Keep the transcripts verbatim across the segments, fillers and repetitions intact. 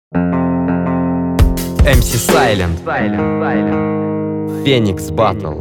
эм си Silent, Phoenix Battle.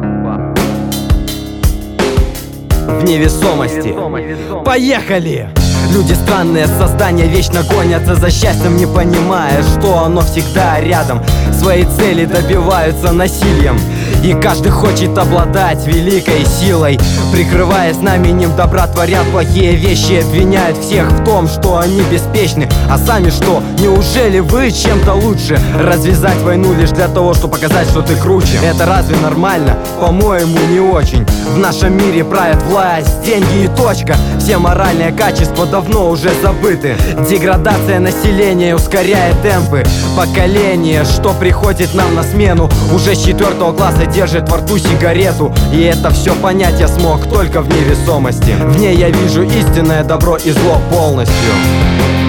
В невесомости. Поехали! Люди странные создания, вечно гонятся за счастьем, не понимая, что оно всегда рядом. Свои цели добиваются насилием, и каждый хочет обладать великой силой. Прикрываясь знаменем добра, творят плохие вещи, обвиняют всех в том, что они беспечны. А сами что? Неужели вы чем-то лучше? Развязать войну лишь для того, чтобы показать, что ты круче. Это разве нормально? По-моему, не очень. В нашем мире правят власть, деньги и точка. Все моральные качества давно уже забыты. Деградация населения ускоряет темпы. Поколение, что приходит нам на смену, уже с четвертого класса держит во рту сигарету. И это все понять я смог только в невесомости. В ней я вижу истинное добро и зло полностью.